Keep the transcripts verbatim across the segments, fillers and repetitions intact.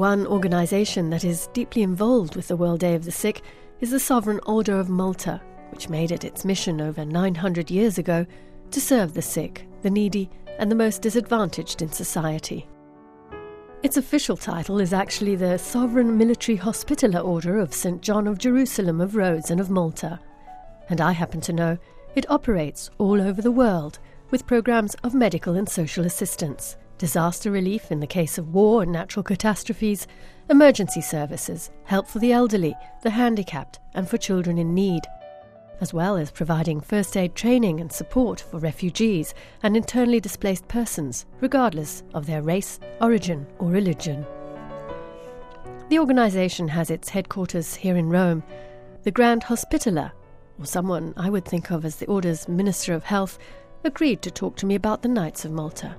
One organisation that is deeply involved with the World Day of the Sick is the Sovereign Order of Malta, which made it its mission over nine hundred years ago to serve the sick, the needy and the most disadvantaged in society. Its official title is actually the Sovereign Military Hospitaller Order of Saint John of Jerusalem of Rhodes and of Malta. And I happen to know it operates all over the world with programmes of medical and social assistance, disaster relief in the case of war and natural catastrophes, emergency services, help for the elderly, the handicapped and for children in need, as well as providing first aid training and support for refugees and internally displaced persons, regardless of their race, origin or religion. The organisation has its headquarters here in Rome. The Grand Hospitaller, or someone I would think of as the Order's Minister of Health, agreed to talk to me about the Knights of Malta.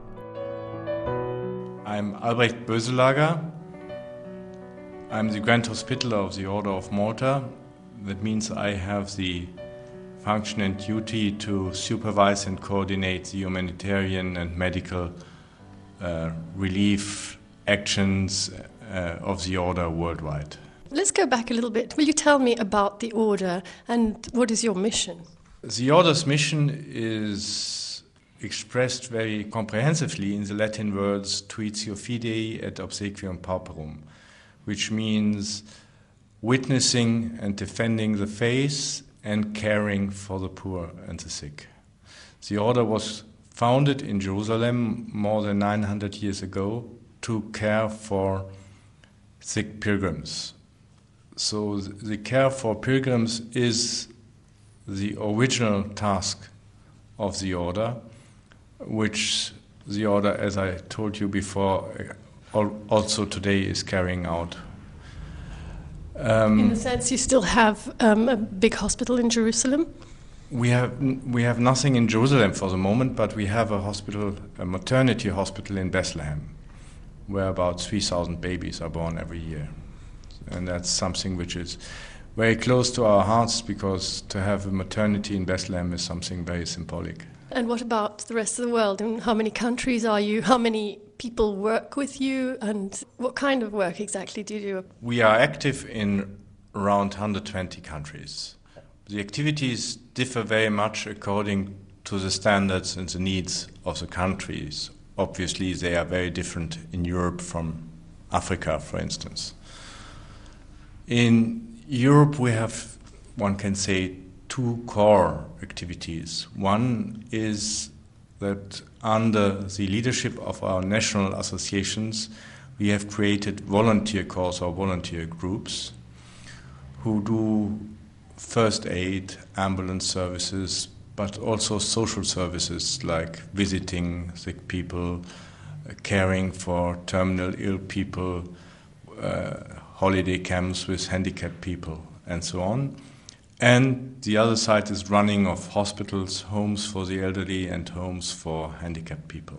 I'm Albrecht Böselager. I'm the Grand Hospitaller of the Order of Malta. That means I have the function and duty to supervise and coordinate the humanitarian and medical uh, relief actions uh, of the Order worldwide. Let's go back a little bit. Will you tell me about the Order and what is your mission? The Order's mission is expressed very comprehensively in the Latin words Tuitio Fidei et Obsequium Pauperum, which means witnessing and defending the faith and caring for the poor and the sick. The Order was founded in Jerusalem more than nine hundred years ago to care for sick pilgrims. So the care for pilgrims is the original task of the Order, which the Order, as I told you before, also today is carrying out. Um, in a sense, you still have um, a big hospital in Jerusalem? We have we have nothing in Jerusalem for the moment, but we have a hospital, a maternity hospital in Bethlehem, where about three thousand babies are born every year. And that's something which is very close to our hearts, because to have a maternity in Bethlehem is something very symbolic. And what about the rest of the world? In how many countries are you? How many people work with you? And what kind of work exactly do you do? We are active in around one hundred twenty countries. The activities differ very much according to the standards and the needs of the countries. Obviously, they are very different in Europe from Africa, for instance. In Europe, we have, one can say, two core activities. One is that under the leadership of our national associations, we have created volunteer corps or volunteer groups who do first aid, ambulance services, but also social services like visiting sick people, uh, caring for terminal ill people, uh, holiday camps with handicapped people, and so on. And the other side is running of hospitals, homes for the elderly and homes for handicapped people.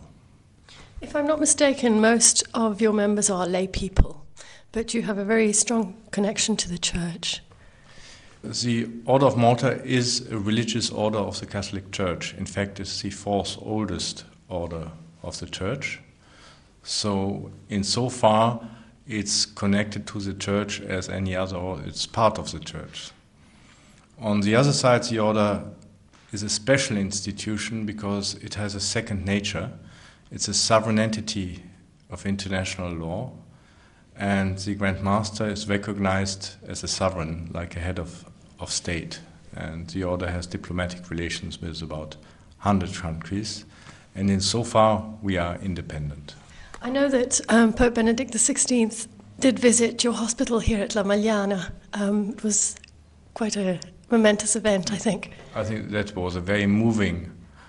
If I'm not mistaken, most of your members are lay people, but you have a very strong connection to the church. The Order of Malta is a religious order of the Catholic Church. In fact, it's the fourth oldest order of the Church. So, insofar, it's connected to the Church as any other, or it's part of the Church. On the other side, the Order is a special institution because it has a second nature. It's a sovereign entity of international law, and the Grand Master is recognized as a sovereign, like a head of, of state. And the Order has diplomatic relations with about one hundred countries, and insofar we are independent. I know that um, Pope Benedict the sixteenth did visit your hospital here at La Magliana. Um, it was quite a momentous event, I think. I think that was a very moving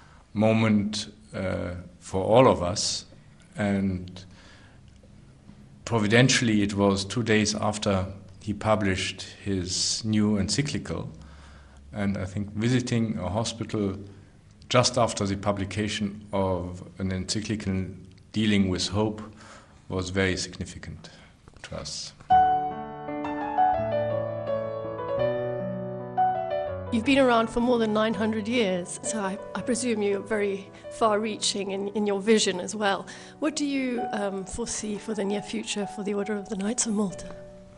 moment uh, for all of us, and providentially it was two days after he published his new encyclical, and I think visiting a hospital just after the publication of an encyclical dealing with hope was very significant to us. You've been around for more than nine hundred years, so I, I presume you're very far-reaching in, in your vision as well. What do you um, foresee for the near future for the Order of the Knights of Malta?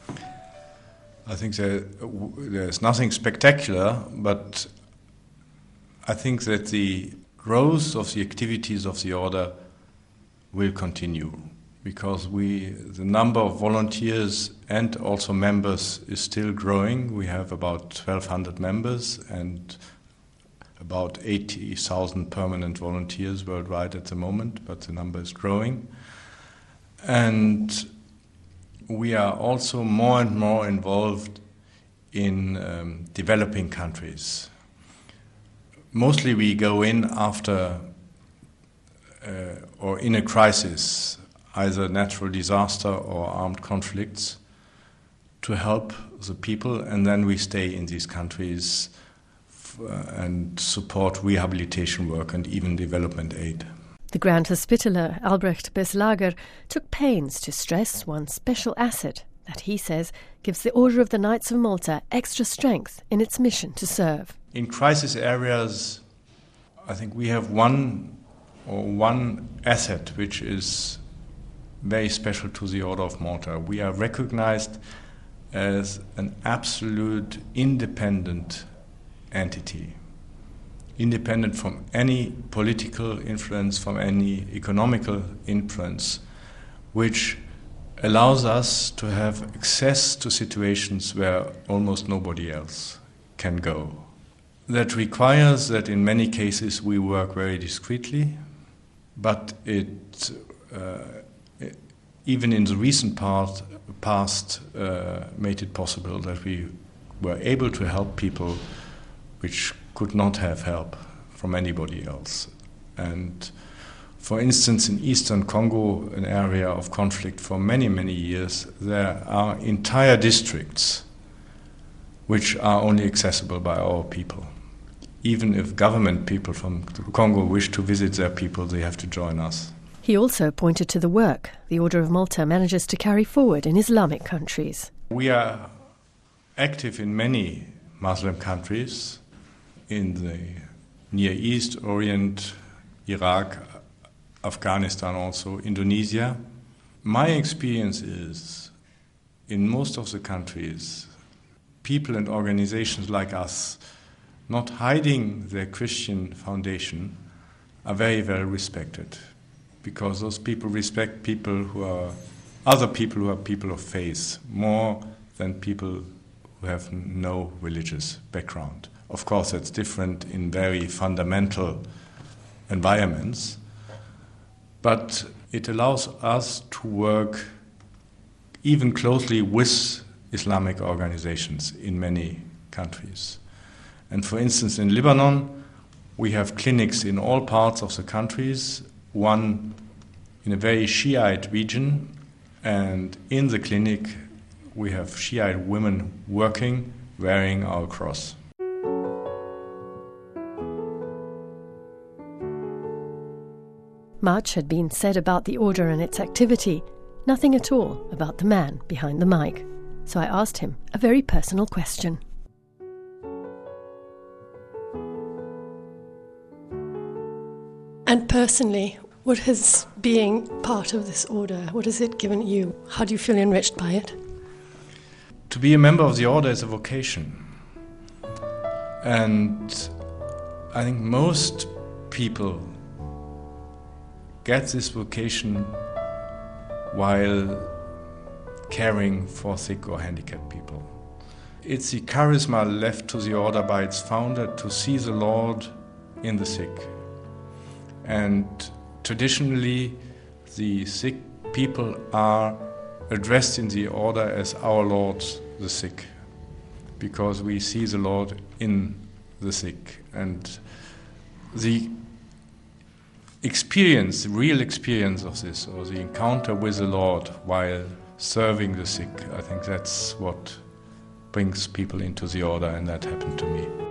I think there, there's nothing spectacular, but I think that the growth of the activities of the Order will continue, because we, the number of volunteers and also members is still growing. We have about twelve hundred members and about eighty thousand permanent volunteers worldwide at the moment, but the number is growing. And we are also more and more involved in um, developing countries. Mostly we go in after uh, or in a crisis, either natural disaster or armed conflicts, to help the people, and then we stay in these countries f- uh, and support rehabilitation work and even development aid. The Grand Hospitaller, Albrecht Beslager, took pains to stress one special asset that he says gives the Order of the Knights of Malta extra strength in its mission to serve. In crisis areas, I think we have one or one asset which is very special to the Order of Malta. We are recognized as an absolute independent entity, independent from any political influence, from any economical influence, which allows us to have access to situations where almost nobody else can go. That requires that in many cases we work very discreetly, but it uh, even in the recent part, past uh, made it possible that we were able to help people which could not have help from anybody else. And for instance, in eastern Congo, an area of conflict for many, many years, there are entire districts which are only accessible by our people. Even if government people from Congo wish to visit their people, they have to join us. He also pointed to the work the Order of Malta manages to carry forward in Islamic countries. We are active in many Muslim countries, in the Near East, Orient, Iraq, Afghanistan also, Indonesia. My experience is, in most of the countries, people and organizations like us, not hiding their Christian foundation, are very, very respected. Because those people respect people who are, other people who are people of faith, more than people who have no religious background. Of course, that's different in very fundamental environments, but it allows us to work even closely with Islamic organizations in many countries. And for instance, in Lebanon, we have clinics in all parts of the countries, one in a very Shiite region, and in the clinic we have Shiite women working, wearing our cross. Much had been said about the Order and its activity, nothing at all about the man behind the mic. So I asked him a very personal question. And personally, what has being part of this order, what has it given you? How do you feel enriched by it? To be a member of the Order is a vocation. And I think most people get this vocation while caring for sick or handicapped people. It's the charisma left to the Order by its founder to see the Lord in the sick. And traditionally, the sick people are addressed in the Order as our Lord the sick, because we see the Lord in the sick. And the experience, the real experience of this, or the encounter with the Lord while serving the sick, I think that's what brings people into the Order, and that happened to me.